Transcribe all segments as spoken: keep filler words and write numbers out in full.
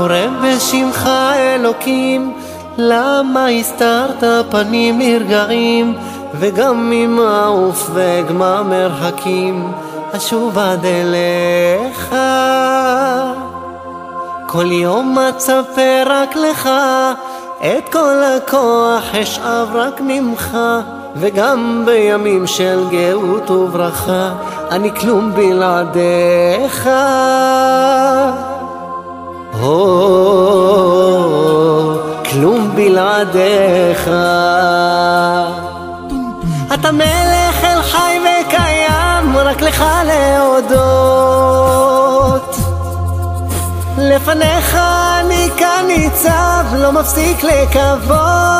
קורא בשמך אלוקים, למה הסתרת פנים מרגעים, וגם ממעוף וגמה מרחקים אשוב עד אליך. כל יום אצפה רק לך, את כל הכוח אשאב רק ממך, וגם בימים של גאות וברכה אני כלום בלעדיך. או, כלום בלעדיך. אתה מלך אל חי וקיים, רק לך להודות. לפניך אני כאן ניצב, לא מפסיק לקוות.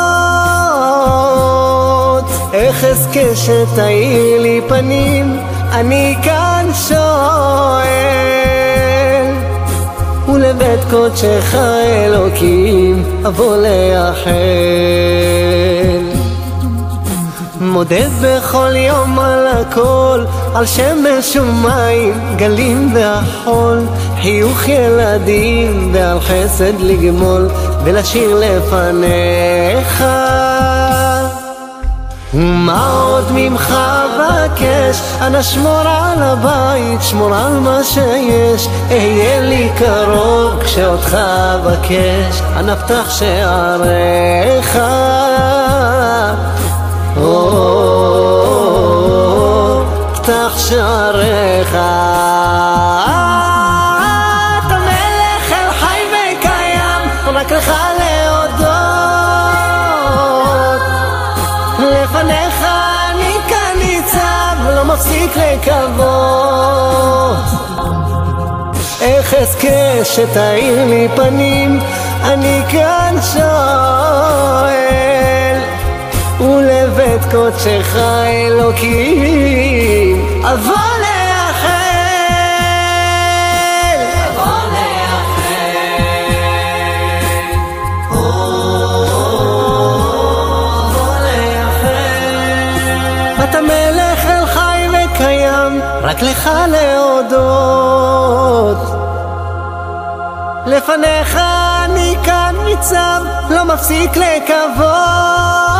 איך אזכה שתאיר לי פנים, אני כאן שואל, ולבית קודשך אלוקים אבוא לאחל. מודד בכל יום על הכל, על שמש ומים, גלים והחול, חיוך ילדים ועל חסד לגמול, ולשיר לפניך. ומה עוד ממך בקש, אנא שמור על הבית, שמור על מה שיש, אהיה לי קרוב כשאותך בקש, אנא פתח שעריך. או, פתח שעריך. אתה מלך אל חי וקיים, רק לך להודות. לפניך אני כאן ניצב, לא מפסיק לקוות. איך אזכה שתאיר לי פנים, אני כאן שואל, ולבית קודשך אלוקים אבוא לאחל. אבוא לאחל. אבוא לאחל. אתה מלך אל חי וקיים, רק לך להודות. לפניך אני כאן ניצב, לא מפסיק לקוות.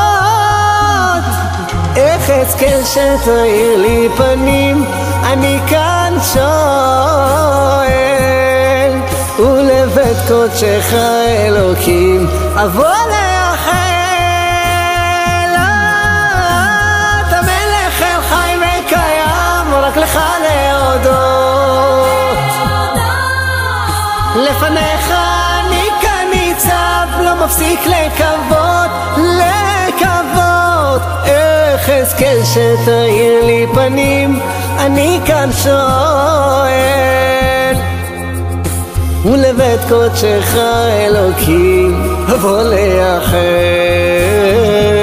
איך אזכה שתאיר לי פנים, אני כאן שואל, ולבית קודשך אלוקים אבוא לאחל. אתה מלך אל חי וקיים, רק לך להודות. לפניך אני כאן ניצב, לא מפסיק לקוות, לקוות. איך אזכה שתאיר לי פנים, אני כאן שואל, ולבית קודשך אלוקים אבוא לאחל.